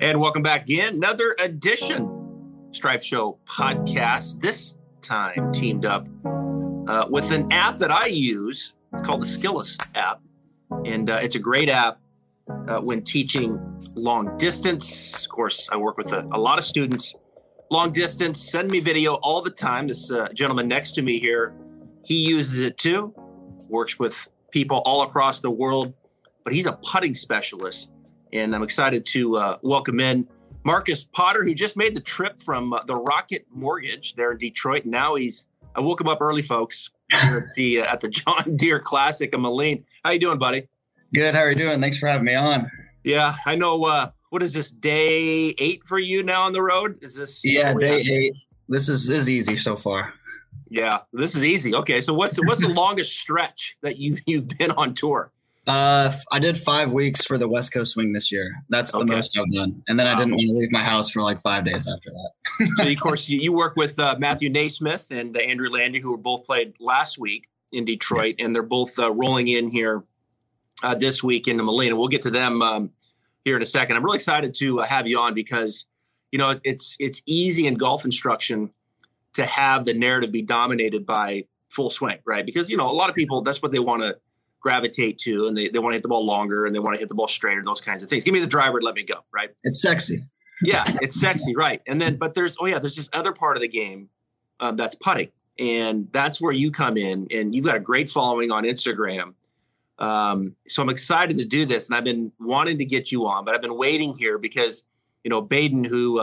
And welcome back again. Another edition Stripe Show podcast. This time teamed up with an app that I use. It's called the Skillest app. And it's a great app when teaching long distance. Of course, I work with a lot of students. Long distance, send me video all the time. This gentleman next to me here, he uses it too. Works with people all across the world, but he's a putting specialist. And I'm excited to welcome in Marcus Potter, who just made the trip from the Rocket Mortgage there in Detroit. Now I woke him up early, folks, here at the John Deere Classic in Moline. How you doing, buddy? Good. How are you doing? Thanks for having me on. Yeah, I know. What is this, day 8 for you now on the road? Is this? Yeah, day 8. This is easy so far. Yeah, this is easy. Okay, so what's the longest stretch that you've been on tour? I did 5 weeks for the West Coast Swing this year. That's the most I've done. And then I didn't want to leave my house for like 5 days after that. So, of course, you work with Matthew Naismith and Andrew Landy, who were both played last week in Detroit, yes. And they're both rolling in here this week into Moline. And we'll get to them here in a second. I'm really excited to have you on because, you know, it's easy in golf instruction to have the narrative be dominated by full swing, right? Because, you know, a lot of people, that's what they want to gravitate to, and they want to hit the ball longer and they want to hit the ball straighter, those kinds of things. Give me the driver and let me go, right? It's sexy. Yeah, it's sexy, right? And then, but there's this other part of the game that's putting, and that's where you come in, and you've got a great following on Instagram. So I'm excited to do this, and I've been wanting to get you on, but I've been waiting here because, you know, Baden, who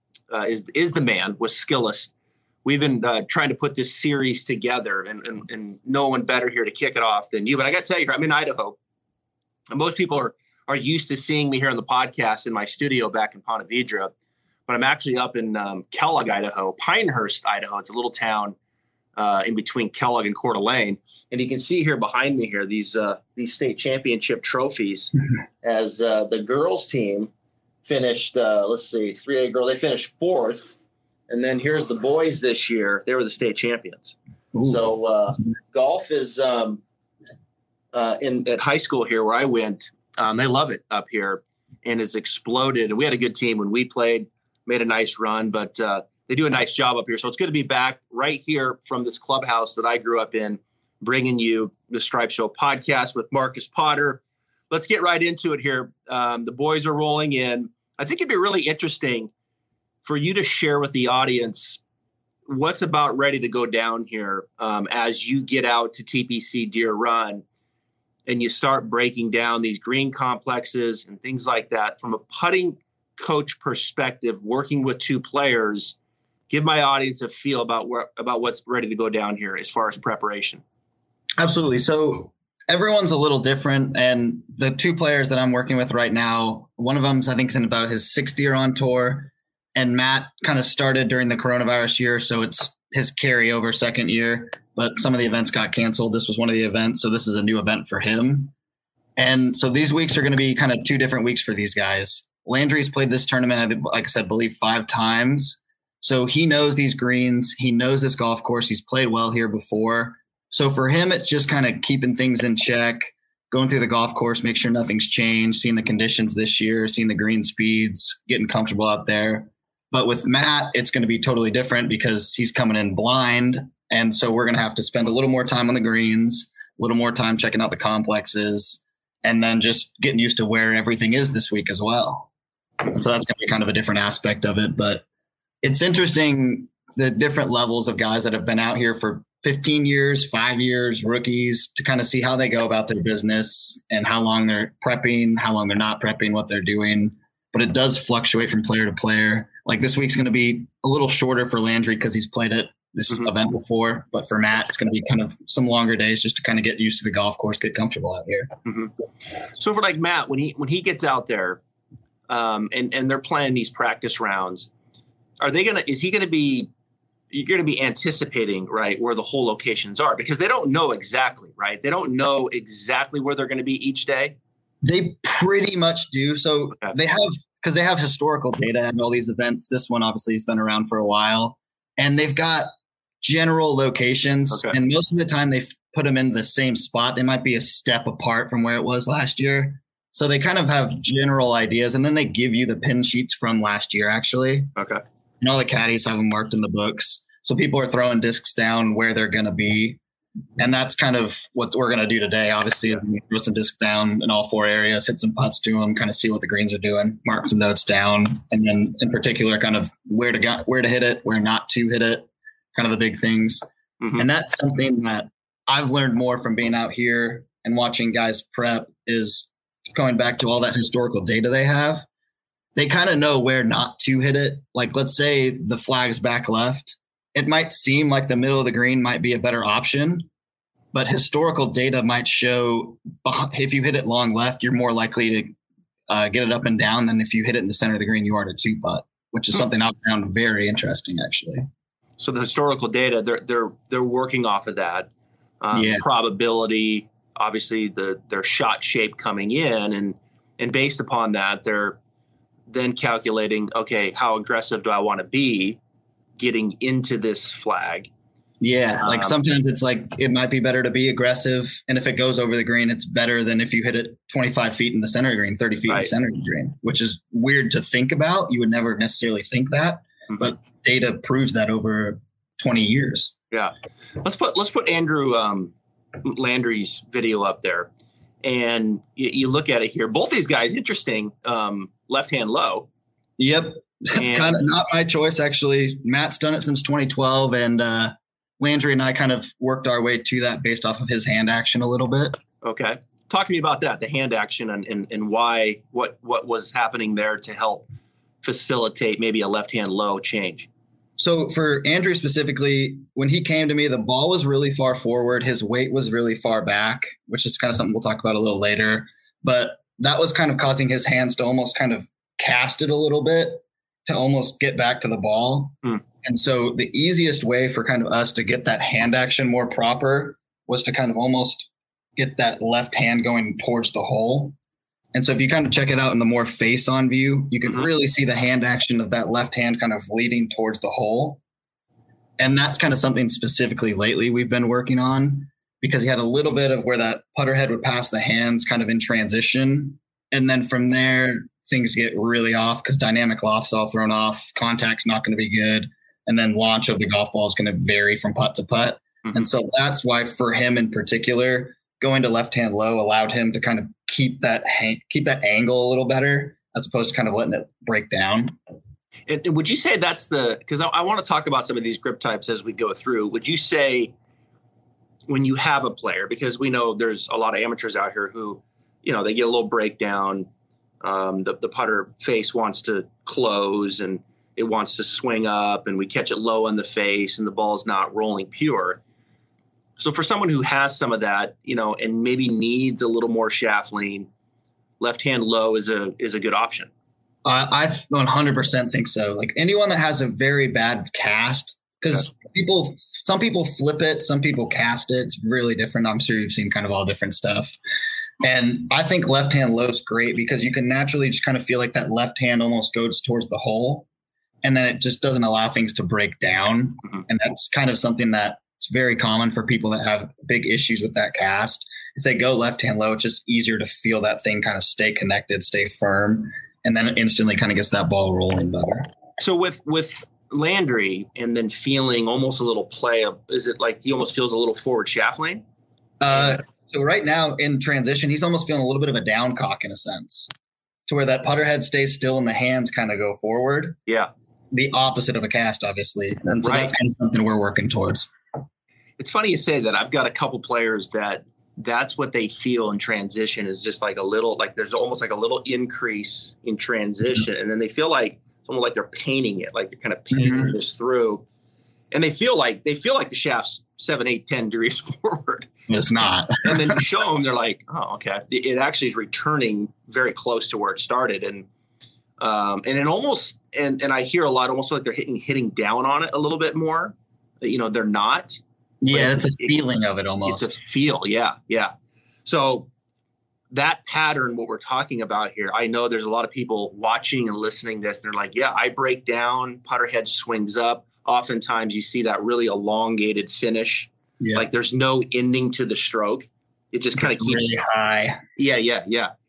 is the man with Skillest. We've been trying to put this series together, and no one better here to kick it off than you. But I got to tell you, I'm in Idaho, and most people are used to seeing me here on the podcast in my studio back in Ponte Vedra, but I'm actually up in Kellogg, Idaho, Pinehurst, Idaho. It's a little town in between Kellogg and Coeur d'Alene, and you can see here behind me here these state championship trophies as the girls team finished. 3A girl, they finished 4th. And then here's the boys this year. They were the state champions. Ooh. So golf is at high school here where I went. They love it up here, and it's exploded. And we had a good team when we played, made a nice run, but they do a nice job up here. So it's good to be back right here from this clubhouse that I grew up in, bringing you the Stripe Show podcast with Marcus Potter. Let's get right into it here. The boys are rolling in. I think it'd be really interesting for you to share with the audience what's about ready to go down here as you get out to TPC Deere Run and you start breaking down these green complexes and things like that from a putting coach perspective, working with 2 players. Give my audience a feel about what's ready to go down here as far as preparation. Absolutely. So everyone's a little different, and the 2 players that I'm working with right now, one of them's I think is in about his 6th year on tour. And Matt kind of started during the coronavirus year, so it's his carryover 2nd year. But some of the events got canceled. This was one of the events, so this is a new event for him. And so these weeks are going to be kind of 2 different weeks for these guys. Landry's played this tournament, like I said, believe 5 times. So he knows these greens. He knows this golf course. He's played well here before. So for him, it's just kind of keeping things in check, going through the golf course, make sure nothing's changed, seeing the conditions this year, seeing the green speeds, getting comfortable out there. But with Matt, it's going to be totally different because he's coming in blind. And so we're going to have to spend a little more time on the greens, a little more time checking out the complexes, and then just getting used to where everything is this week as well. And so that's going to be kind of a different aspect of it. But it's interesting, the different levels of guys that have been out here for 15 years, 5 years, rookies, to kind of see how they go about their business and how long they're prepping, how long they're not prepping, what they're doing. But it does fluctuate from player to player. Like this week's going to be a little shorter for Landry because he's played this event before. But for Matt, it's going to be kind of some longer days just to kind of get used to the golf course, get comfortable out here. Mm-hmm. So for like Matt, when he gets out there and they're playing these practice rounds, you're going to be anticipating, right, where the whole locations are because they don't know exactly, right? They don't know exactly where they're going to be each day. They pretty much do. So they have historical data and all these events. This one obviously has been around for a while, and they've got general locations. Okay. And most of the time they put them in the same spot. They might be a step apart from where it was last year. So they kind of have general ideas, and then they give you the pin sheets from last year, actually. Okay. And all the caddies have them marked in the books. So people are throwing discs down where they're going to be. And that's kind of what we're going to do today. Obviously, we throw some discs down in all 4 areas, hit some putts to them, kind of see what the greens are doing, mark some notes down. And then in particular, kind of where to hit it, where not to hit it, kind of the big things. Mm-hmm. And that's something that I've learned more from being out here and watching guys prep is going back to all that historical data they have. They kind of know where not to hit it. Like, let's say the flag's back left. It might seem like the middle of the green might be a better option, but historical data might show if you hit it long left, you're more likely to get it up and down than if you hit it in the center of the green, you are to 2-putt, which is something I've found very interesting, actually. So the historical data, they're working off of that probability, obviously their shot shape coming in, and based upon that, they're then calculating, okay, how aggressive do I want to be getting into this flag? Yeah, like sometimes it's like it might be better to be aggressive, and if it goes over the green, it's better than if you hit it 25 feet in the center of the green, 30 feet in the center of the green, which is weird to think about. You would never necessarily think that, but data proves that over 20 years. Yeah, let's put Andrew Landry's video up there, and you look at it here. Both these guys, interesting, left hand low. Yep, kind of not my choice actually. Matt's done it since 2012, and Landry and I kind of worked our way to that based off of his hand action a little bit. Okay. Talk to me about that, the hand action and why, what was happening there to help facilitate maybe a left-hand low change. So for Andrew specifically, when he came to me, the ball was really far forward. His weight was really far back, which is kind of something we'll talk about a little later. But that was kind of causing his hands to almost kind of cast it a little bit to almost get back to the ball. And so the easiest way for kind of us to get that hand action more proper was to kind of almost get that left hand going towards the hole. And so if you kind of check it out in the more face on view, you can really see the hand action of that left hand kind of leading towards the hole. And that's kind of something specifically lately we've been working on, because he had a little bit of where that putter head would pass the hands kind of in transition. And then from there, things get really off because dynamic loft's all thrown off. Contact's not going to be good. And then launch of the golf ball is going to vary from putt to putt. And so that's why for him in particular, going to left-hand low allowed him to kind of keep that angle a little better as opposed to kind of letting it break down. And would you say that's because I want to talk about some of these grip types as we go through. Would you say when you have a player, because we know there's a lot of amateurs out here who, they get a little breakdown, the putter face wants to close and it wants to swing up, and we catch it low on the face and the ball's not rolling pure. So for someone who has some of that, and maybe needs a little more shaft lean, left hand low is a good option. I 100% think so. Like anyone that has a very bad cast, because some people flip it, some people cast it. It's really different. I'm sure you've seen kind of all different stuff. And I think left hand low is great because you can naturally just kind of feel like that left hand almost goes towards the hole. And then it just doesn't allow things to break down. And that's kind of something that it's very common for people that have big issues with that cast. If they go left-hand low, it's just easier to feel that thing kind of stay connected, stay firm, and then it instantly kind of gets that ball rolling better. So with Landry and then feeling almost a little play, is it like he almost feels a little forward shaft lane? So right now in transition, he's almost feeling a little bit of a down cock in a sense, to where that putter head stays still and the hands kind of go forward. Yeah. The opposite of a cast, obviously. And so that's kind of something we're working towards. It's funny you say that. I've got a couple players that's what they feel in transition is just like a little, like there's almost like a little increase in transition. And then they feel like almost like they're painting it, like they're kind of painting this through. And they feel like the shaft's 7, 8, 10 degrees forward. It's not. And then you show them, they're like, oh, okay. It actually is returning very close to where it started. And it almost, and I hear a lot, almost like they're hitting down on it a little bit more. They're not. Yeah, it's a feeling of it almost. It's a feel, yeah. So that pattern, what we're talking about here, I know there's a lot of people watching and listening to this, and they're like, yeah, I break down, putter head swings up. Oftentimes you see that really elongated finish. Yeah. Like there's no ending to the stroke. It just kind of keeps really high. Yeah.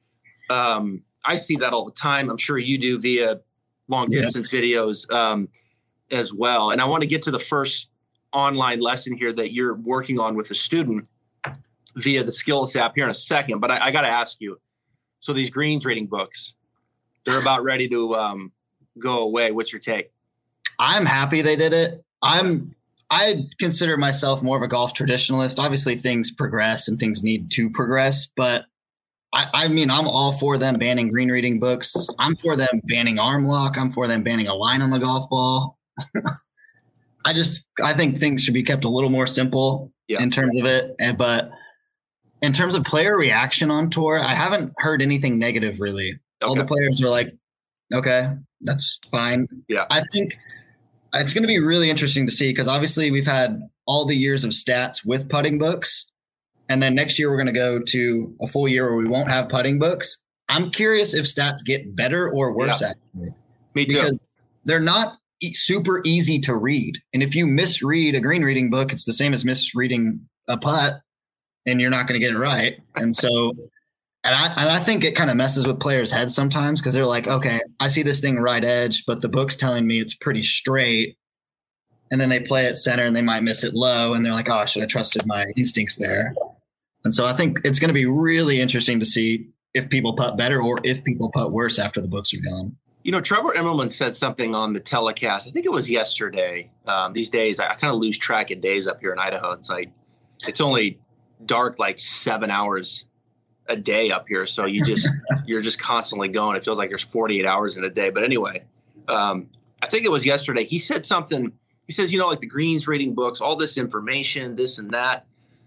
I see that all the time. I'm sure you do via long distance videos as well. And I want to get to the first online lesson here that you're working on with a student via the Skills app here in a second. But I got to ask you, so these greens rating books, they're about ready to go away. What's your take? I'm happy they did it. I consider myself more of a golf traditionalist. Obviously, things progress and things need to progress, but I mean, I'm all for them banning green reading books. I'm for them banning arm lock. I'm for them banning a line on the golf ball. I think things should be kept a little more simple in terms of it. But in terms of player reaction on tour, I haven't heard anything negative really. Okay. All the players are like, okay, that's fine. Yeah. I think it's going to be really interesting to see because obviously we've had all the years of stats with putting books. And then next year, we're going to go to a full year where we won't have putting books. I'm curious if stats get better or worse, actually. Me too. Because they're not super easy to read. And if you misread a green reading book, it's the same as misreading a putt, and you're not going to get it right. And so, and I think it kind of messes with players' heads sometimes because they're like, okay, I see this thing right edge, but the book's telling me it's pretty straight. And then they play it center and they might miss it low. And they're like, oh, I should have trusted my instincts there. And so I think it's going to be really interesting to see if people putt better or if people putt worse after the books are gone. You know, Trevor Immelman said something on the telecast. I think it was yesterday. These days, I kind of lose track of days up here in Idaho. It's like it's only dark like 7 hours a day up here. So you're just constantly going. It feels like there's 48 hours in a day. But anyway, I think it was yesterday. He said something. He says, you know, like the greens rating books, all this information, this and that.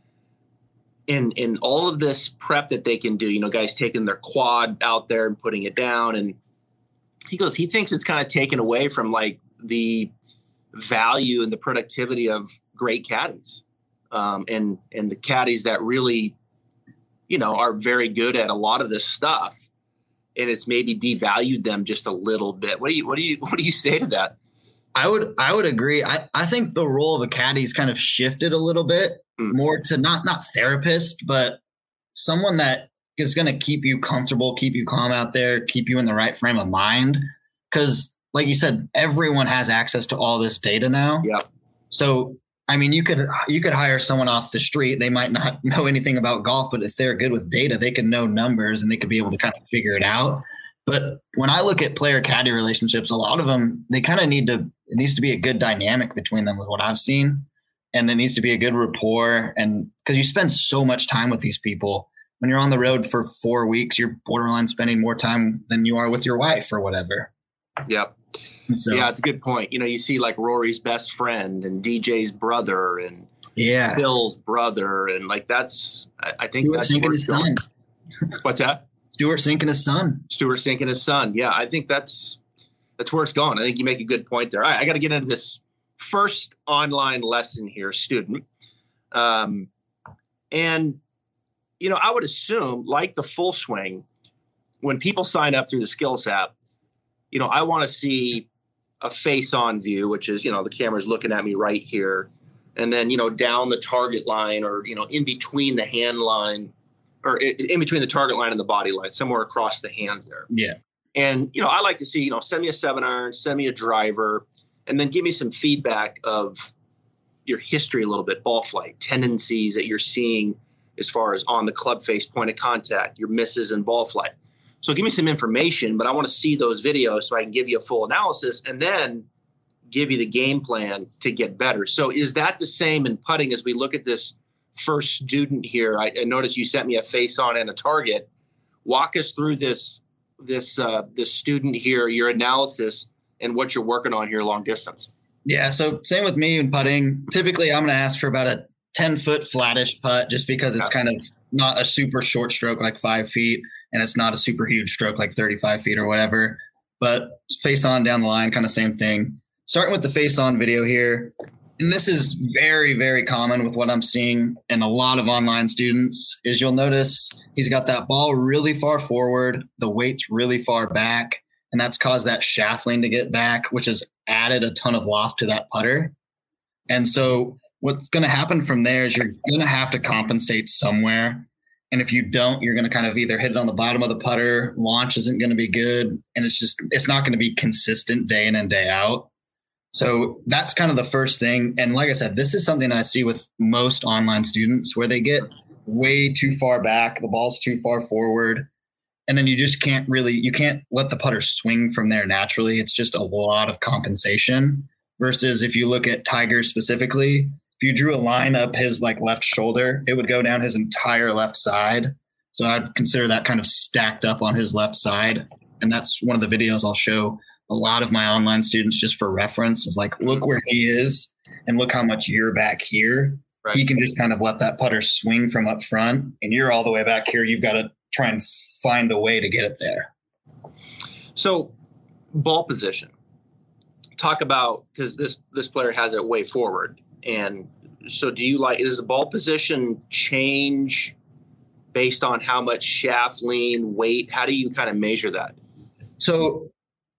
In all of this prep that they can do, you know, guys taking their quad out there and putting it down. And he goes, he thinks it's kind of taken away from like the value and the productivity of great caddies and the caddies that really, you know, are very good at a lot of this stuff. And it's maybe devalued them just a little bit. What do you say to that? I would agree. I think the role of a caddy's kind of shifted a little bit more to not therapist, but someone that is going to keep you comfortable, keep you calm out there, keep you in the right frame of mind. Because like you said, everyone has access to all this data now. Yeah. So, I mean, you could hire someone off the street. They might not know anything about golf, but if they're good with data, they can know numbers and they could be able to kind of figure it out. But when I look at player caddy relationships, a lot of them, they kind of it needs to be a good dynamic between them with what I've seen. And there needs to be a good rapport. And because you spend so much time with these people, when you're on the road for 4 weeks, you're borderline spending more time than you are with your wife or whatever. Yep. So, yeah, it's a good point. You know, you see like Rory's best friend and DJ's brother and Phil's brother. And like, I think Stuart that's Sink and his son. What's that? Stuart Sink and his son. Stuart Sink and his son. Yeah, I think that's where it's going. I think you make a good point there. I got to get into this first online lesson here, student. And, you know, I would assume like the Full Swing, when people sign up through the Skills app, you know, I want to see a face-on view, which is, you know, the camera's looking at me right here. And then, you know, down the target line or, you know, in between the hand line or in between the target line and the body line, somewhere across the hands there. Yeah. And, you know, I like to see, you know, send me a 7-iron, send me a driver, and then give me some feedback of your history a little bit, ball flight, tendencies that you're seeing as far as on the club face, point of contact, your misses and ball flight. So give me some information, but I want to see those videos so I can give you a full analysis and then give you the game plan to get better. So is that the same in putting as we look at this first student here? I noticed you sent me a face on and a target. Walk us through this student here, your analysis and what you're working on here long distance. Yeah. So same with me in putting. Typically I'm going to ask for about a 10-foot flattish putt just because it's kind of not a super short stroke, like 5 feet. And it's not a super huge stroke, like 35 feet or whatever, but face on down the line, kind of same thing. Starting with the face on video here. And this is very, very common with what I'm seeing in a lot of online students is you'll notice he's got that ball really far forward. The weight's really far back. And that's caused that shaft lean to get back, which has added a ton of loft to that putter. And so what's going to happen from there is you're going to have to compensate somewhere. And if you don't, you're going to kind of either hit it on the bottom of the putter, launch isn't going to be good, and it's not going to be consistent day in and day out. So that's kind of the first thing. And like I said, this is something I see with most online students where they get way too far back, the ball's too far forward, and then you just can't let the putter swing from there naturally. It's just a lot of compensation versus if you look at Tiger specifically, if you drew a line up his like left shoulder, it would go down his entire left side. So I'd consider that kind of stacked up on his left side. And that's one of the videos I'll show a lot of my online students just for reference of like, look where he is and look how much you're back here. Right. He can just kind of let that putter swing from up front and you're all the way back here. You've got to try and find a way to get it there. So ball position, talk about, because this player has it way forward. And so does the ball position change based on how much shaft lean, weight? How do you kind of measure that? So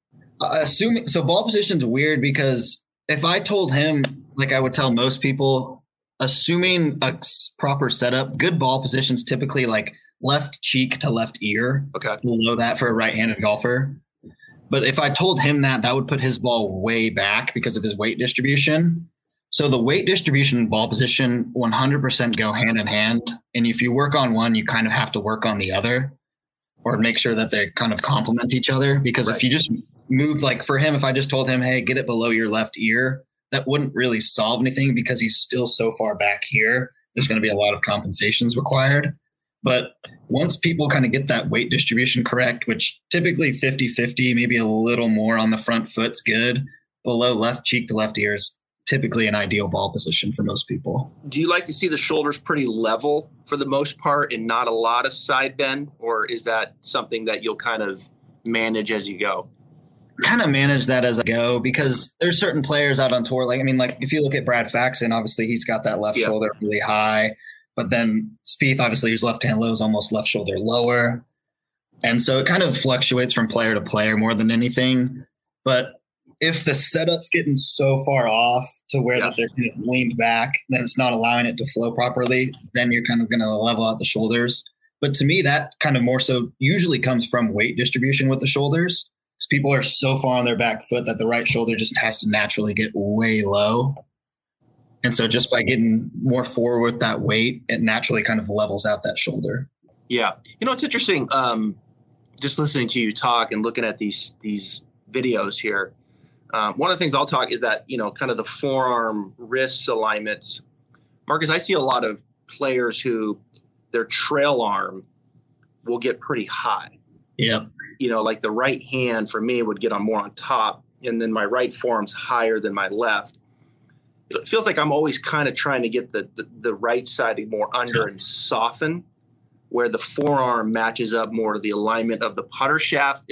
ball position's weird because if I told him, like I would tell most people, assuming a proper setup, good ball position's typically like left cheek to left ear. Okay. Below that for a right-handed golfer. But if I told him that would put his ball way back because of his weight distribution. So the weight distribution and ball position 100% go hand in hand. And if you work on one, you kind of have to work on the other or make sure that they kind of complement each other. Because If you just moved, like for him, if I just told him, hey, get it below your left ear, that wouldn't really solve anything because he's still so far back here. There's going to be a lot of compensations required. But once people kind of get that weight distribution correct, which typically 50-50, maybe a little more on the front foot's good, below left cheek to left ear is typically an ideal ball position for most people. Do you like to see the shoulders pretty level for the most part and not a lot of side bend? Or is that something that you'll kind of manage as you go? Kind of manage that as I go because there's certain players out on tour. Like if you look at Brad Faxon, obviously he's got that left shoulder really high. But then Spieth, obviously, who's left-hand low, is almost left shoulder lower. And so it kind of fluctuates from player to player more than anything. But if the setup's getting so far off to where that they're kind of leaned back, then it's not allowing it to flow properly, then you're kind of going to level out the shoulders. But to me, that kind of more so usually comes from weight distribution with the shoulders. Because people are so far on their back foot that the right shoulder just has to naturally get way low. And so just by getting more forward with that weight, it naturally kind of levels out that shoulder. Yeah. It's interesting. Just listening to you talk and looking at these videos here. One of the things I'll talk is that, kind of the forearm wrist alignments. Marcus, I see a lot of players who their trail arm will get pretty high. Yep. Like the right hand for me would get more on top, and then my right forearm's higher than my left. It feels like I'm always kind of trying to get the right side more under and soften where the forearm matches up more to the alignment of the putter shaft.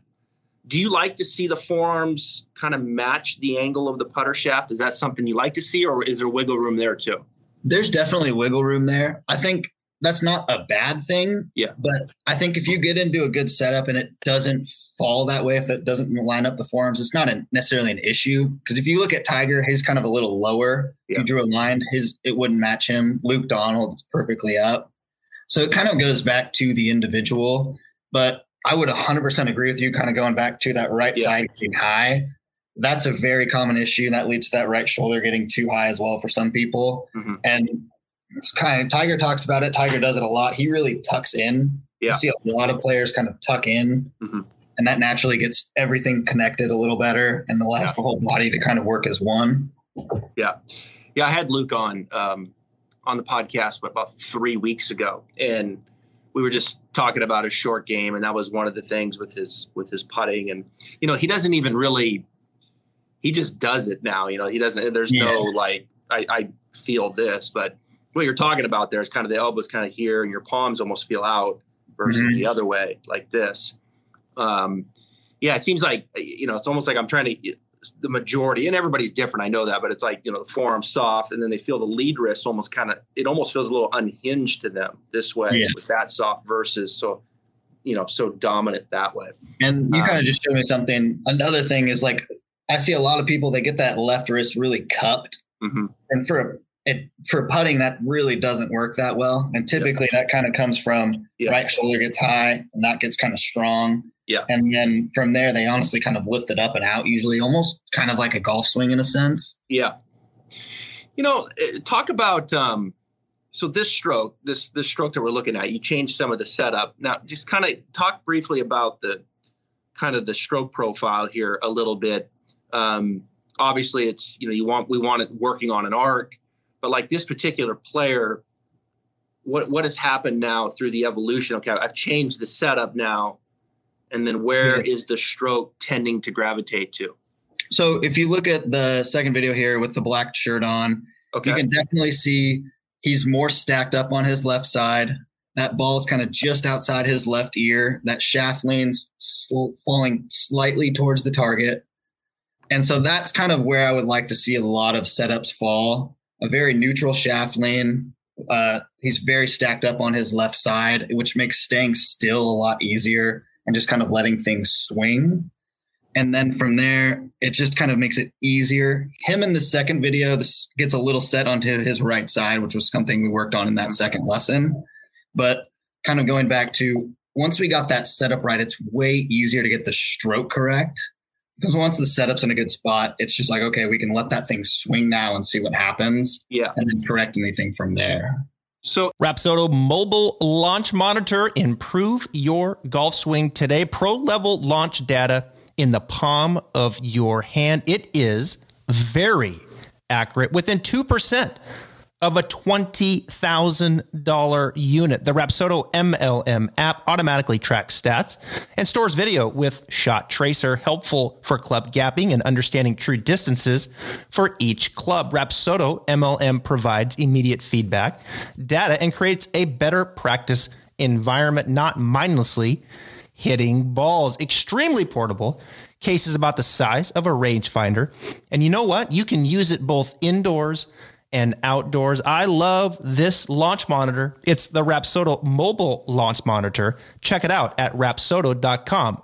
Do you like to see the forearms kind of match the angle of the putter shaft? Is that something you like to see, or is there wiggle room there too? There's definitely wiggle room there. I think that's not a bad thing. Yeah. But I think if you get into a good setup and it doesn't fall that way, if it doesn't line up the forearms, it's not necessarily an issue. Because if you look at Tiger, he's kind of a little lower. Yeah. If you drew a line, it wouldn't match him. Luke Donald is perfectly up. So it kind of goes back to the individual. But I would 100% agree with you kind of going back to that right side getting high. That's a very common issue. That leads to that right shoulder getting too high as well for some people. Mm-hmm. And it's kind of, Tiger talks about it. Tiger does it a lot. He really tucks in. Yeah. You see a lot of players kind of tuck in, and that naturally gets everything connected a little better and allows the whole body to kind of work as one. Yeah. Yeah. I had Luke on the podcast about 3 weeks ago, and we were just talking about his short game. And that was one of the things with his putting. And, he doesn't even really, he just does it now. He doesn't, there's no like, I feel this, but what you're talking about there is kind of the elbows kind of here and your palms almost feel out versus the other way like this. It seems like, it's almost like I'm trying to, the majority, and everybody's different. I know that, but it's like, the forearm soft and then they feel the lead wrist it almost feels a little unhinged to them this way with that soft versus so dominant that way. And you kind of just showed me something. Another thing is like, I see a lot of people, they get that left wrist really cupped. Mm-hmm. And for for putting, that really doesn't work that well. And typically that kind of comes from right shoulder gets high and that gets kind of strong. Yeah. And then from there, they honestly kind of lift it up and out, usually almost kind of like a golf swing in a sense. Yeah. Talk about, so this stroke that we're looking at, you changed some of the setup. Now just kind of talk briefly about the stroke profile here a little bit. Obviously it's, we want it working on an arc, but like this particular player, what has happened now through the evolution? Okay, I've changed the setup now. And then where is the stroke tending to gravitate to? So if you look at the second video here with the black shirt on, you can definitely see he's more stacked up on his left side. That ball is kind of just outside his left ear. That shaft lean's falling slightly towards the target. And so that's kind of where I would like to see a lot of setups fall. A very neutral shaft lean. He's very stacked up on his left side, which makes staying still a lot easier and just kind of letting things swing. And then from there, it just kind of makes it easier. Him in the second video, this gets a little set onto his right side, which was something we worked on in that second lesson. But kind of going back to once we got that setup right, it's way easier to get the stroke correct. Because once the setup's in a good spot, it's just like, okay, we can let that thing swing now and see what happens. Yeah. And then correct anything from there. So Rapsodo Mobile Launch Monitor. Improve your golf swing today. Pro level launch data in the palm of your hand. It is very accurate, within 2% of a $20,000 unit. The Rapsodo MLM app automatically tracks stats and stores video with Shot Tracer, helpful for club gapping and understanding true distances for each club. Rapsodo MLM provides immediate feedback, data, and creates a better practice environment, not mindlessly hitting balls. Extremely portable. Case is about the size of a rangefinder. And you know what? You can use it both indoors and outdoors. I love this launch monitor. It's the Rapsodo Mobile Launch Monitor. Check it out at rapsodo.com.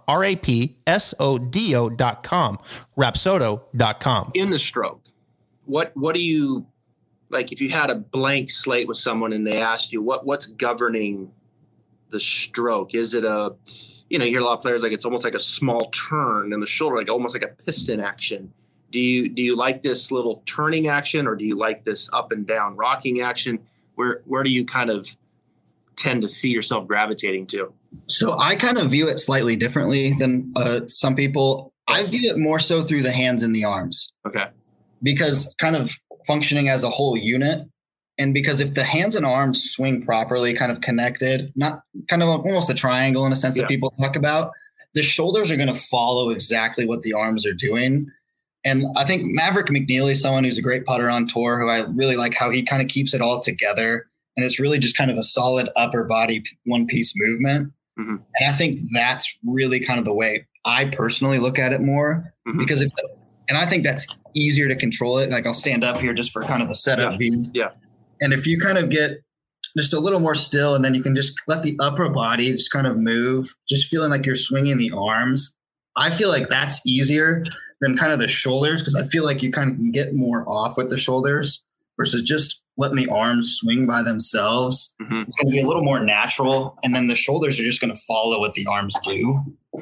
RAPSODO.com. Rapsodo.com. in the stroke, what do you, like if you had a blank slate with someone and they asked you what's governing the stroke? Is it you hear a lot of players like it's almost like a small turn in the shoulder, like almost like a piston action. Do you like this little turning action, or do you like this up and down rocking action? Where do you kind of tend to see yourself gravitating to? So I kind of view it slightly differently than some people. I view it more so through the hands and the arms. Okay. Because kind of functioning as a whole unit. And because if the hands and arms swing properly, kind of connected, not kind of almost a triangle in a sense that people talk about, the shoulders are going to follow exactly what the arms are doing. And I think Maverick McNeely is someone who's a great putter on tour, who I really like how he kind of keeps it all together. And it's really just kind of a solid upper body one-piece movement. Mm-hmm. And I think that's really kind of the way I personally look at it more. Mm-hmm. Because and I think that's easier to control it. Like I'll stand up here just for kind of a setup view. Yeah. And if you kind of get just a little more still, and then you can just let the upper body just kind of move, just feeling like you're swinging the arms. I feel like that's easier than kind of the shoulders, because I feel like you kind of can get more off with the shoulders versus just letting the arms swing by themselves. Mm-hmm. It's going to be a little more natural, and then the shoulders are just going to follow what the arms do.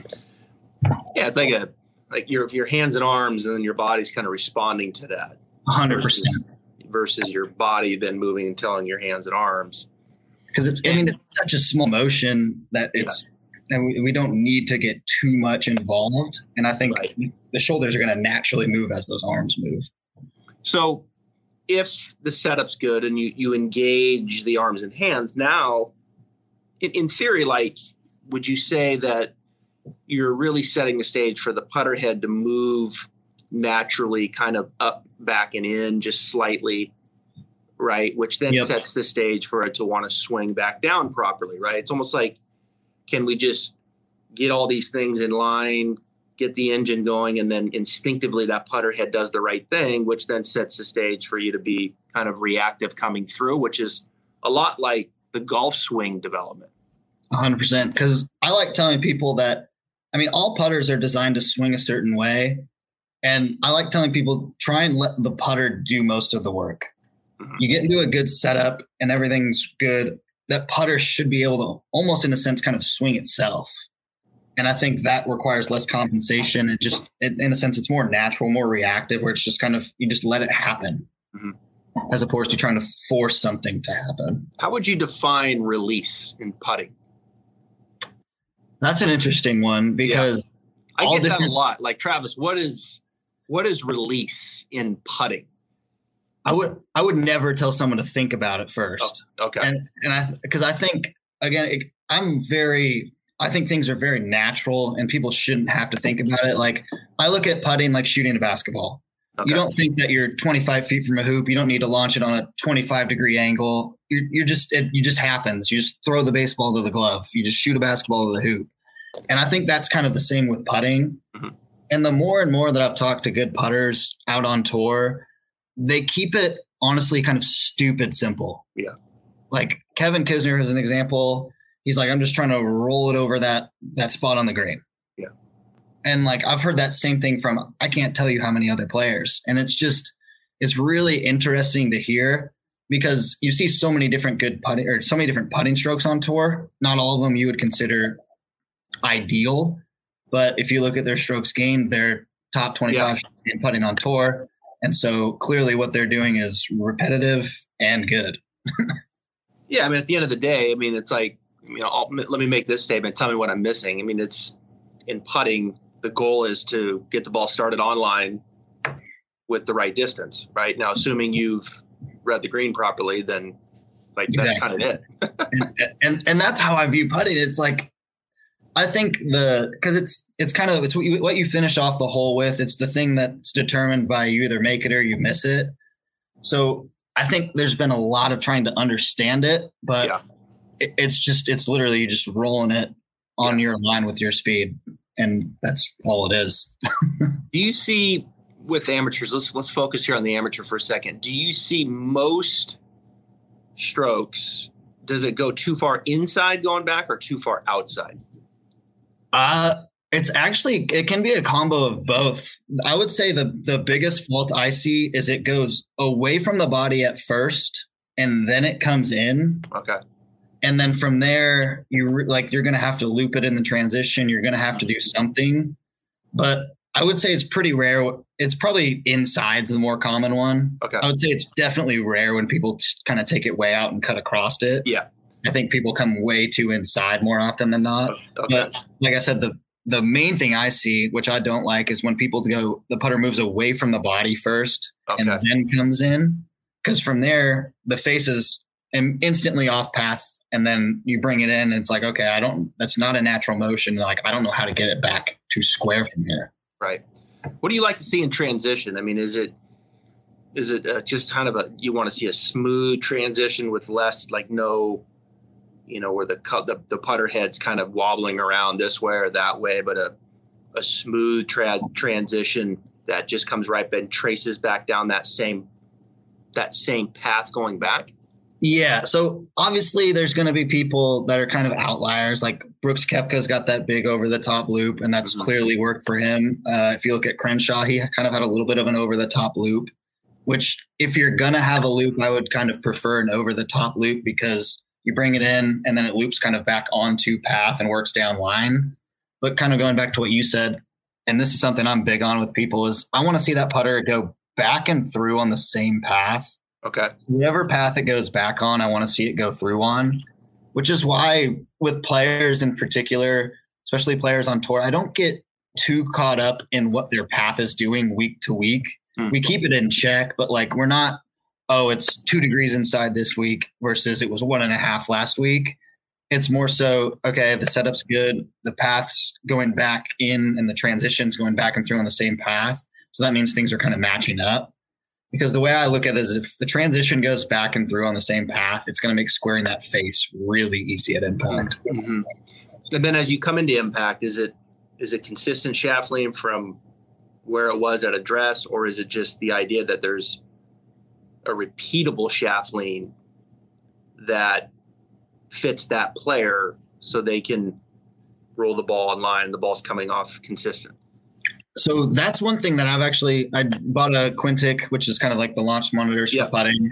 Yeah, it's like your hands and arms, and then your body's kind of responding to that. 100%. Versus your body then moving and telling your hands and arms. Because it's such a small motion that and we don't need to get too much involved. And I think the shoulders are going to naturally move as those arms move. So if the setup's good and you engage the arms and hands, now in theory, like, would you say that you're really setting the stage for the putter head to move naturally kind of up, back, and in just slightly, right? Which then sets the stage for it to want to swing back down properly, right? It's almost like, can we just get all these things in line, get the engine going, and then instinctively that putter head does the right thing, which then sets the stage for you to be kind of reactive coming through, which is a lot like the golf swing development. 100%. Because I like telling people that, I mean, all putters are designed to swing a certain way. And I like telling people, try and let the putter do most of the work. you get into a good setup and everything's good, that putter should be able to almost in a sense kind of swing itself. And I think that requires less compensation. It just, in a sense, it's more natural, more reactive, where it's just kind of, you just let it happen as opposed to trying to force something to happen. How would you define release in putting? That's an interesting one because I get that a lot. Like, Travis, what is release in putting? I would never tell someone to think about it first. Oh, okay. Because I think, again, I think things are very natural and people shouldn't have to think about it. Like, I look at putting like shooting a basketball. Okay. You don't think that you're 25 feet from a hoop. You don't need to launch it on a 25-degree angle. It just happens. You just throw the baseball to the glove. You just shoot a basketball to the hoop. And I think that's kind of the same with putting. Mm-hmm. And the more and more that I've talked to good putters out on tour, they keep it honestly kind of stupid simple. Yeah. Like Kevin Kisner is an example. He's like, I'm just trying to roll it over that spot on the green. Yeah. And like, I've heard that same thing from, I can't tell you how many other players. And it's really interesting to hear because you see so many different good putting or so many different putting strokes on tour. Not all of them you would consider ideal, but if you look at their strokes gained, they're top 25 in putting on tour. And so clearly what they're doing is repetitive and good. Yeah. I mean, at the end of the day, I mean, it's like, let me make this statement. Tell me what I'm missing. I mean, it's in putting, the goal is to get the ball started online with the right distance, right? Now, assuming you've read the green properly, then like that's kind of it. and that's how I view putting. It's like, I think because it's what you finish off the hole with. It's the thing that's determined by you either make it or you miss it. So I think there's been a lot of trying to understand it, but it's literally you just rolling it on your line with your speed, and that's all it is. Do you see with amateurs? Let's focus here on the amateur for a second. Do you see most strokes? Does it go too far inside going back or too far outside? It can be a combo of both. I would say the biggest fault I see is it goes away from the body at first and then it comes in. Okay. And then from there, you're going to have to loop it in the transition. You're going to have to do something, but I would say it's pretty rare. It's probably inside's the more common one. Okay. I would say it's definitely rare when people just kind of take it way out and cut across it. Yeah. I think people come way too inside more often than not. Okay. But like I said, the main thing I see, which I don't like, is when people the putter moves away from the body first and then comes in. Because from there, the face is instantly off path. And then you bring it in and it's like, okay, that's not a natural motion. Like, I don't know how to get it back to square from here. Right. What do you like to see in transition? I mean, is it just kind of you want to see a smooth transition with less, like no, where the putter head's kind of wobbling around this way or that way, but a smooth transition that just comes right and traces back down that same path going back? Yeah. So obviously there's going to be people that are kind of outliers. Like Brooks Koepka's got that big over the top loop, and that's clearly worked for him. If you look at Crenshaw, he kind of had a little bit of an over the top loop, which if you're going to have a loop, I would kind of prefer an over the top loop because you bring it in and then it loops kind of back onto path and works down line. But kind of going back to what you said, and this is something I'm big on with people, is I want to see that putter go back and through on the same path. Okay. Whatever path it goes back on, I want to see it go through on, which is why with players in particular, especially players on tour, I don't get too caught up in what their path is doing week to week. We keep it in check, but like we're not, it's 2 degrees inside this week versus it was 1.5 last week. It's more so, okay, the setup's good. The path's going back in and the transition's going back and through on the same path. So that means things are kind of matching up. Because the way I look at it is if the transition goes back and through on the same path, it's going to make squaring that face really easy at impact. Mm-hmm. And then as you come into impact, is it consistent shaft lean from where it was at address, or is it just the idea that there's a repeatable shaft lean that fits that player so they can roll the ball in line and the ball's coming off consistent? So that's one thing that I bought a Quintic, which is kind of like the launch monitors for putting.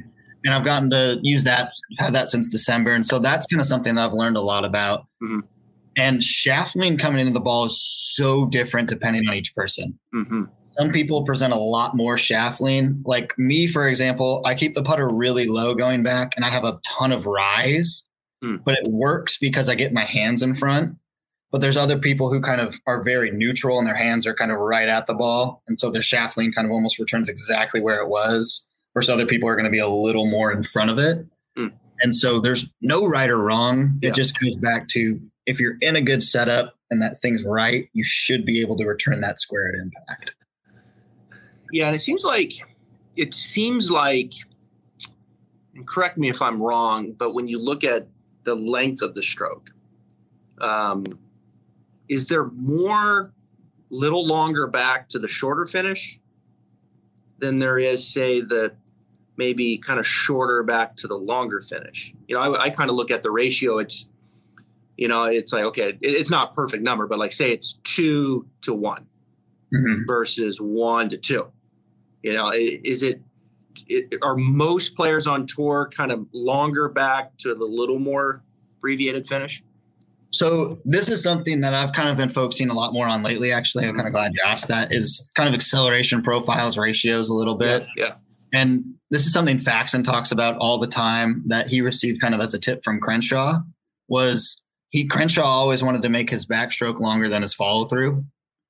And I've gotten to use that, had that since December. And so that's kind of something that I've learned a lot about. Mm-hmm. And shaft lean coming into the ball is so different depending on each person. Mm-hmm. Some people present a lot more shaft lean. Like me, for example, I keep the putter really low going back and I have a ton of rise, but it works because I get my hands in front. But there's other people who kind of are very neutral and their hands are kind of right at the ball. And so their shaft lean kind of almost returns exactly where it was, versus other people are going to be a little more in front of it. And so there's no right or wrong. It just goes back to, if you're in a good setup and that thing's right, you should be able to return that square at impact. Yeah, and it seems like, and correct me if I'm wrong, but when you look at the length of the stroke, is there more little longer back to the shorter finish than there is, say, the maybe kind of shorter back to the longer finish? You know, I kind of look at the ratio. It's, you know, it's like, okay, it's not a perfect number, but like say it's 2 to 1 versus 1 to 2. You know, are most players on tour kind of longer back to the little more abbreviated finish? So this is something that I've kind of been focusing a lot more on lately. Actually, I'm kind of glad you asked that, is kind of acceleration profiles, ratios a little bit. Yeah. And this is something Faxon talks about all the time that he received kind of as a tip from Crenshaw. Crenshaw always wanted to make his backstroke longer than his follow through.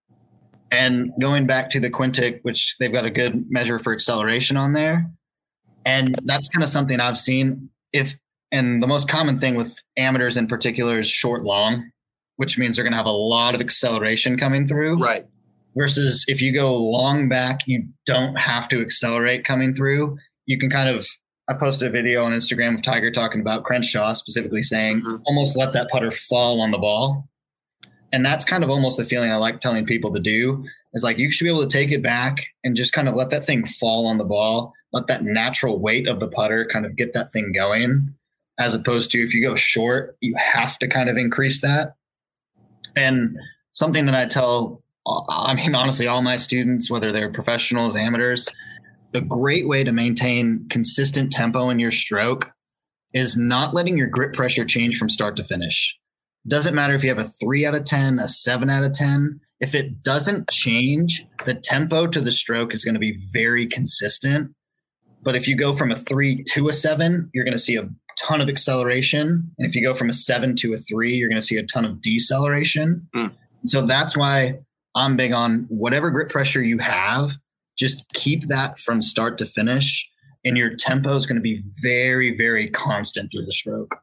And going back to the Quintic, which they've got a good measure for acceleration on there. And that's kind of something I've seen. And the most common thing with amateurs in particular is short long, which means they're going to have a lot of acceleration coming through. Right. Versus if you go long back, you don't have to accelerate coming through. You can I posted a video on Instagram of Tiger talking about Crenshaw, specifically saying almost let that putter fall on the ball. And that's kind of almost the feeling I like telling people to do, is like, you should be able to take it back and just kind of let that thing fall on the ball, let that natural weight of the putter kind of get that thing going, as opposed to if you go short, you have to kind of increase that. And something that I tell, I mean, honestly, all my students, whether they're professionals, amateurs, the great way to maintain consistent tempo in your stroke is not letting your grip pressure change from start to finish. Doesn't matter if you have a 3 out of 10, a 7 out of 10. If it doesn't change, the tempo to the stroke is going to be very consistent. But if you go from a 3 to a 7, you're going to see a ton of acceleration. And if you go from a 7 to a 3, you're going to see a ton of deceleration. So that's why I'm big on whatever grip pressure you have, just keep that from start to finish. And your tempo is going to be very, very constant through the stroke.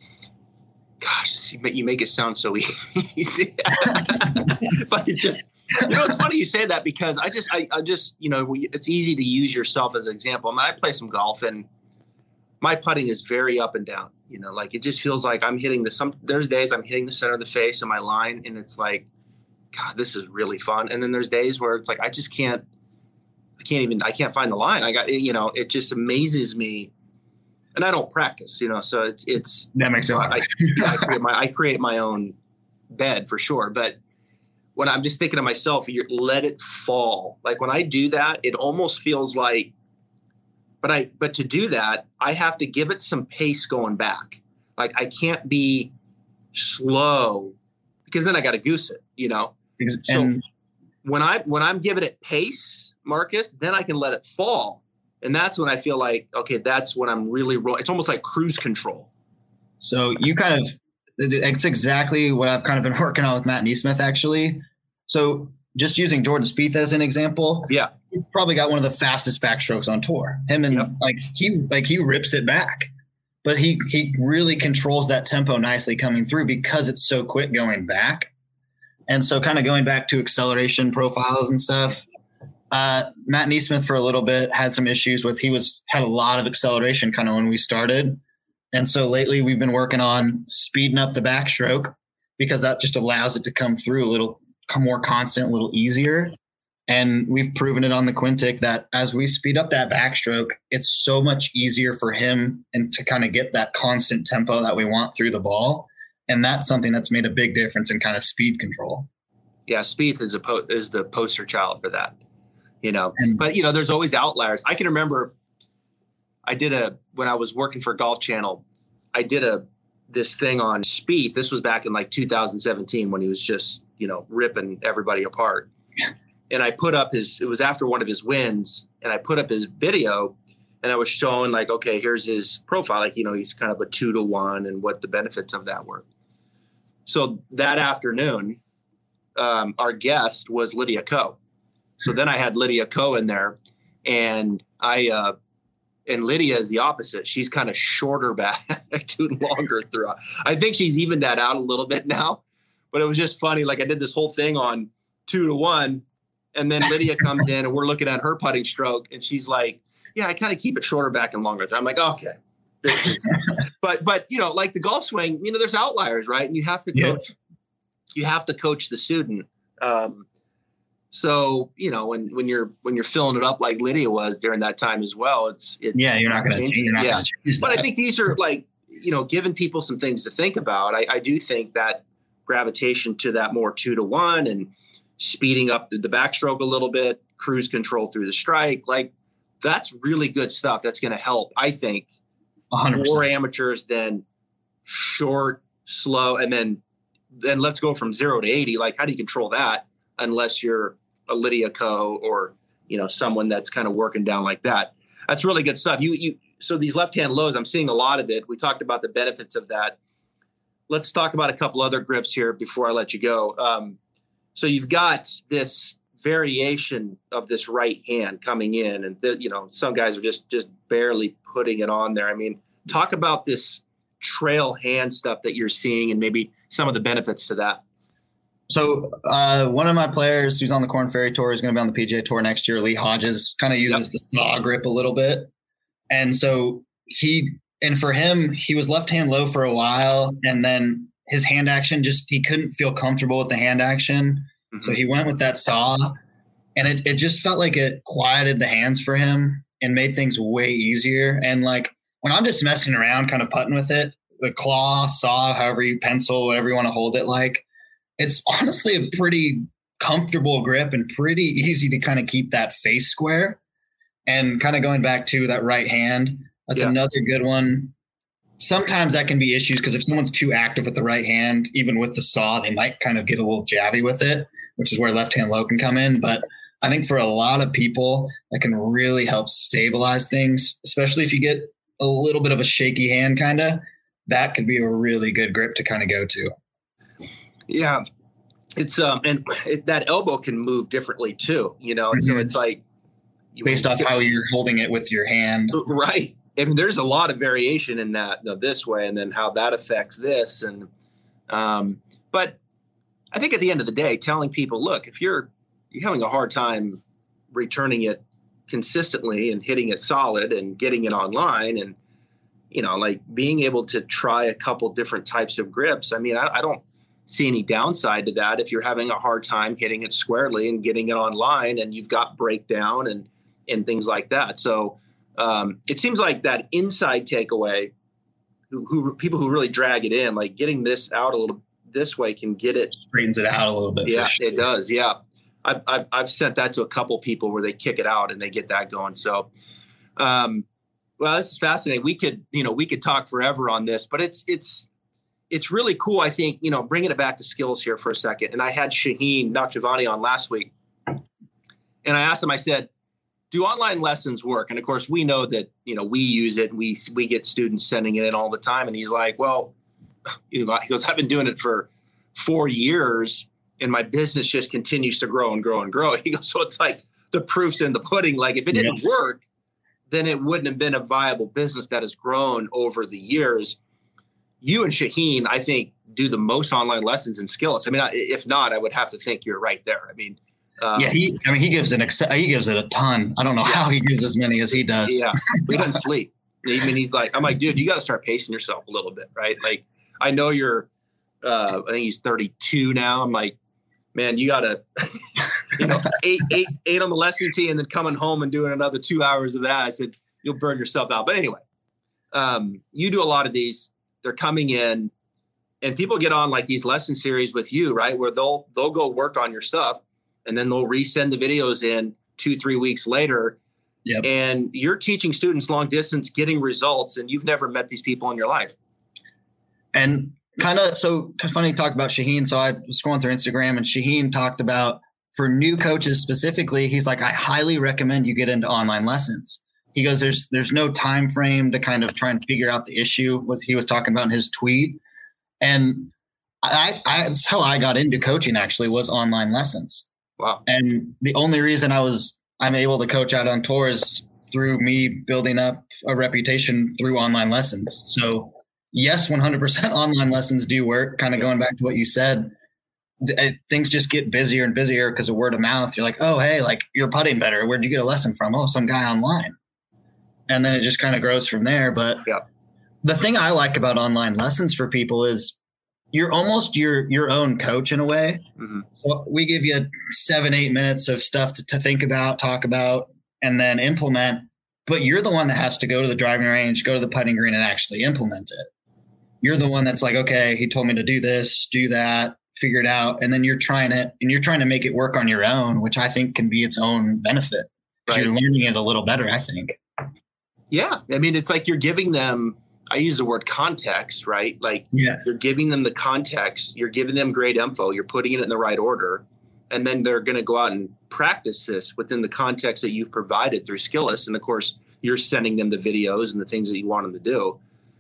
Gosh, you make it sound so easy. But it just, it's funny you say that, because I just, it's easy to use yourself as an example. I mean, I play some golf and my putting is very up and down. Like it just feels like I'm hitting there's days I'm hitting the center of the face of my line and it's like, God, this is really fun. And then there's days where it's like, I can't find the line. It just amazes me. And I don't practice, so it's that makes it hard. I create my own bed for sure. But when I'm just thinking to myself, let it fall. Like when I do that, it almost feels like, but to do that, I have to give it some pace going back. Like I can't be slow because then I got to goose it, So when I'm giving it pace, Marcus, then I can let it fall. And that's when I feel like, okay, that's when I'm really it's almost like cruise control. So it's exactly what I've kind of been working on with Matt Neesmith, actually. So just using Jordan Spieth as an example. Yeah. He's probably got one of the fastest backstrokes on tour. Him and he rips it back, but he really controls that tempo nicely coming through because it's so quick going back. And so kind of going back to acceleration profiles and stuff, Matt Neesmith for a little bit had some issues with, had a lot of acceleration kind of when we started. And so lately we've been working on speeding up the backstroke because that just allows it to come through a little more constant, a little easier. And we've proven it on the Quintic that as we speed up that backstroke, it's so much easier for him and to kind of get that constant tempo that we want through the ball. And that's something that's made a big difference in kind of speed control. Yeah, Spieth is the poster child for that. But there's always outliers. I can remember when I was working for Golf Channel, I did this thing on Spieth. This was back in like 2017 when he was just, ripping everybody apart. Yeah. And I put up it was after one of his wins, and I put up his video, and I was showing like, okay, here's his profile. Like, he's kind of a 2-to-1 and what the benefits of that were. So that afternoon, our guest was Lydia Ko. So then I had Lydia Ko in there, and and Lydia is the opposite. She's kind of shorter back, doing longer throughout. I think she's evened that out a little bit now, but it was just funny. Like, I did this whole thing on 2-to-1, and then Lydia comes in and we're looking at her putting stroke, and she's like, yeah, I kind of keep it shorter back and longer through. I'm like, okay, this is, but like the golf swing, there's outliers, right? And you have to coach, you have to coach the student. So, when you're filling it up like Lydia was during that time as well, it's you're not going to change that. But I think these are like, giving people some things to think about. I do think that gravitation to that more 2-to-1 and speeding up the backstroke a little bit, cruise control through the strike, like that's really good stuff. That's going to help, I think, 100%. More amateurs than short, slow, and then let's go from 0 to 80. Like, how do you control that unless you're a Lydia Ko or, someone that's kind of working down like that? That's really good stuff. So these left-hand lows, I'm seeing a lot of it. We talked about the benefits of that. Let's talk about a couple other grips here before I let you go. So you've got this variation of this right hand coming in, and some guys are just barely putting it on there. I mean, talk about this trail hand stuff that you're seeing and maybe some of the benefits to that. So one of my players who's on the Korn Ferry Tour is going to be on the PGA Tour next year. Lee Hodges kind of uses the saw grip a little bit. And so for him, he was left hand low for a while, and then his hand action he couldn't feel comfortable with the hand action. Mm-hmm. So he went with that saw, and it just felt like it quieted the hands for him and made things way easier. And like when I'm just messing around, kind of putting with it, the claw, saw, however you pencil, whatever you want to hold it like, it's honestly a pretty comfortable grip and pretty easy to kind of keep that face square. And kind of going back to that right hand, that's another good one. Sometimes that can be issues because if someone's too active with the right hand, even with the saw, they might kind of get a little jabby with it, which is where left hand low can come in. But I think for a lot of people, that can really help stabilize things, especially if you get a little bit of a shaky hand that could be a really good grip to kind of go to. Yeah, it's that elbow can move differently too, and so it's like based off how you're holding it with your hand, right? I mean, there's a lot of variation in that this way, and then how that affects this, and but I think at the end of the day, telling people, look, if you're having a hard time returning it consistently and hitting it solid and getting it online, and like being able to try a couple different types of grips. I mean, I don't see any downside to that if you're having a hard time hitting it squarely and getting it online and you've got breakdown and things like that. So it seems like that inside takeaway, who people who really drag it in, like getting this out a little this way can get it, straightens it out a little bit. Yeah, it does. Yeah. I've sent that to a couple people where they kick it out and they get that going. So, well, this is fascinating. We could talk forever on this, but it's really cool. I think, bringing it back to skills here for a second. And I had Shaheen Nakjavani on last week, and I asked him, I said, do online lessons work? And of course we know that, we use it. We get students sending it in all the time. And he's like, well, he goes, I've been doing it for 4 years and my business just continues to grow and grow and grow. He goes, so it's like the proof's in the pudding. Like if it didn't work, then it wouldn't have been a viable business that has grown over the years. You and Shaheen, I think, do the most online lessons in skills. I mean, if not, I would have to think you're right there. I mean, he gives it a ton. I don't know how he gives as many as he does. Yeah, he doesn't sleep. I mean, I'm like, dude, you got to start pacing yourself a little bit, right? Like, I know you're, I think he's 32 now. I'm like, man, you got to, eight on the lesson tee and then coming home and doing another 2 hours of that. I said, you'll burn yourself out. But anyway, you do a lot of these. They're coming in and people get on like these lesson series with you, right? Where they'll go work on your stuff and then they'll resend the videos in 2-3 weeks later. Yep. And you're teaching students long distance, getting results, and you've never met these people in your life. And kind of funny to talk about Shaheen. So I was scrolling through Instagram, and Shaheen talked about, for new coaches specifically, he's like, I highly recommend you get into online lessons. He goes, there's no time frame to kind of try and figure out the issue, what he was talking about in his tweet. And that's how I got into coaching, actually, was online lessons. Wow. And the only reason I'm able to coach out on tour is through me building up a reputation through online lessons. So yes, 100% online lessons do work. Kind of going back to what you said, things just get busier and busier because of word of mouth. You're like, oh, hey, like, you're putting better. Where'd you get a lesson from? Oh, some guy online. And then it just kind of grows from there. But the thing I like about online lessons for people is you're almost your own coach in a way. Mm-hmm. So we give you 7-8 minutes of stuff to think about, talk about, and then implement. But you're the one that has to go to the driving range, go to the putting green, and actually implement it. You're the one that's like, okay, he told me to do this, do that, figure it out. And then you're trying to make it work on your own, which I think can be its own benefit. Right. You're learning it a little better, I think. Yeah. I mean, it's like you're giving them, I use the word context, right? Like you're giving them the context, you're giving them great info, you're putting it in the right order, and then they're going to go out and practice this within the context that you've provided through Skillest. And of course, you're sending them the videos and the things that you want them to do.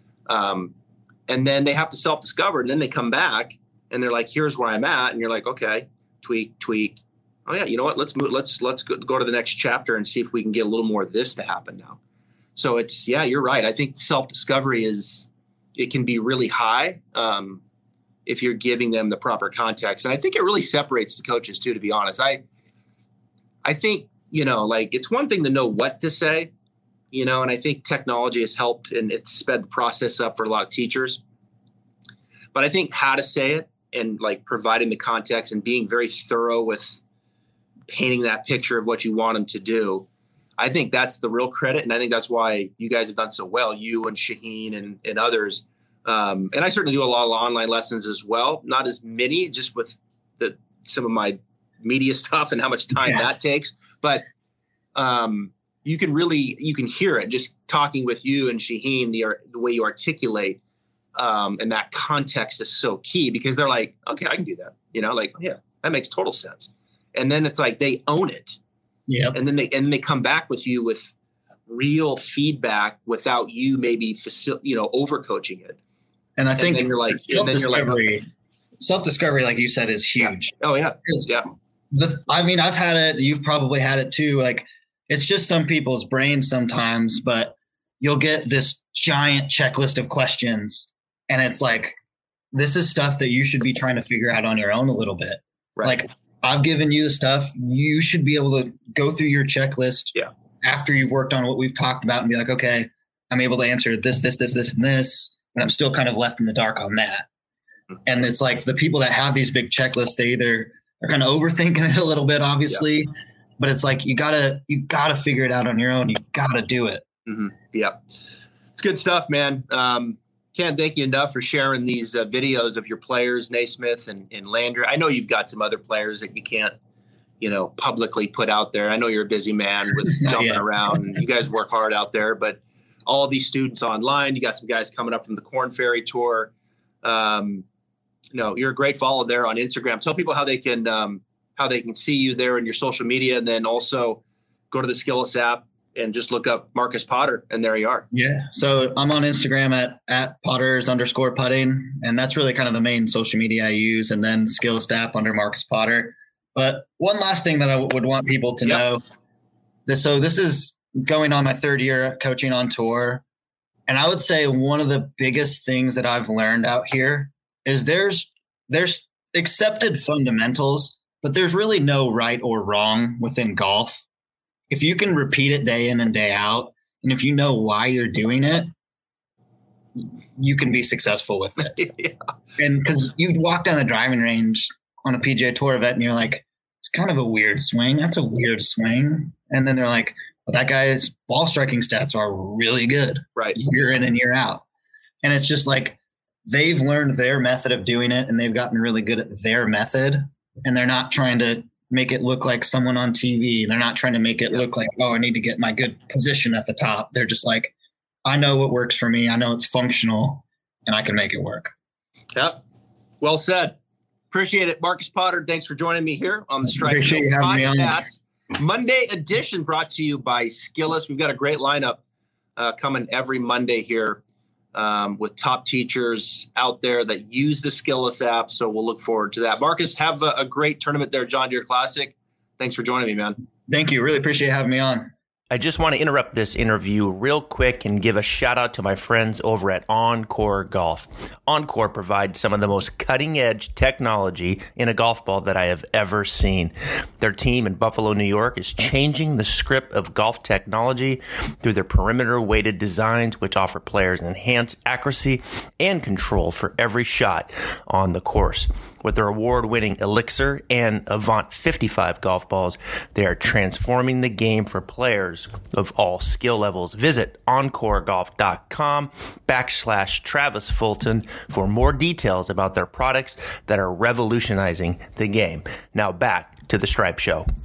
And then they have to self-discover, and then they come back and they're like, here's where I'm at. And you're like, okay, tweak. Oh yeah. You know what? Let's move. Let's go to the next chapter and see if we can get a little more of this to happen now. So it's, you're right. I think self-discovery it can be really high if you're giving them the proper context. And I think it really separates the coaches too, to be honest. I think, like, it's one thing to know what to say, and I think technology has helped and it's sped the process up for a lot of teachers. But I think how to say it and like providing the context and being very thorough with painting that picture of what you want them to do, I think that's the real credit. And I think that's why you guys have done so well, you and Shaheen and others. And I certainly do a lot of online lessons as well. Not as many, just with some of my media stuff and how much time that takes. But you can hear it just talking with you and Shaheen, the way you articulate. And that context is so key because they're like, okay, I can do that. That makes total sense. And then it's like they own it. Yeah. And then they come back with you with real feedback without you maybe overcoaching it. And I think you're like self-discovery, like you said, is huge. Yeah. Oh yeah. Yeah. I've had it. You've probably had it too. Like, it's just some people's brains sometimes, but you'll get this giant checklist of questions. And it's like, this is stuff that you should be trying to figure out on your own a little bit. Right. Like, I've given you the stuff. You should be able to go through your checklist after you've worked on what we've talked about and be like, okay, I'm able to answer this, and this, and I'm still kind of left in the dark on that. And it's like the people that have these big checklists, they either are kind of overthinking it a little bit, obviously, but it's like, you gotta figure it out on your own. You gotta do it. Mm-hmm. Yeah. It's good stuff, man. Can't thank you enough for sharing these videos of your players, Naismith and Landry. I know you've got some other players that you can't, publicly put out there. I know you're a busy man with jumping around. And you guys work hard out there, but all of these students online, you got some guys coming up from the Corn Ferry Tour. You're a great follow there on Instagram. Tell people how they can see you there in your social media, and then also go to the Skillest app and just look up Marcus Potter, and there you are. Yeah. So I'm on Instagram at Potters_putting. And that's really kind of the main social media I use. And then Skillest app under Marcus Potter. But one last thing that I would want people to know. This is going on my third year coaching on tour. And I would say one of the biggest things that I've learned out here is there's accepted fundamentals, but there's really no right or wrong within golf. If you can repeat it day in and day out, and if you know why you're doing it, you can be successful with it. And because you walk down the driving range on a PGA Tour event and you're like, it's kind of a weird swing. That's a weird swing. And then they're like, well, that guy's ball striking stats are really good. Right. Year in and year out. And it's just like, they've learned their method of doing it and they've gotten really good at their method. And they're not trying to make it look like someone on TV. They're not trying to make it look like, oh, I need to get my good position at the top. They're just like, I know what works for me. I know it's functional and I can make it work. Yep. Well said. Appreciate it. Marcus Potter, thanks for joining me here on the Stripe Show podcast. Monday edition brought to you by Skillest. We've got a great lineup coming every Monday here with top teachers out there that use the Skillest app. So we'll look forward to that. Marcus, have a great tournament there, John Deere Classic. Thanks for joining me, man. Thank you. Really appreciate having me on. I just want to interrupt this interview real quick and give a shout out to my friends over at Encore Golf. Encore provides some of the most cutting edge technology in a golf ball that I have ever seen. Their team in Buffalo, New York is changing the script of golf technology through their perimeter weighted designs, which offer players enhanced accuracy and control for every shot on the course. With their award-winning Elixir and Avant 55 golf balls, they are transforming the game for players of all skill levels. Visit encoregolf.com/Travis Fulton for more details about their products that are revolutionizing the game. Now back to the Stripe Show.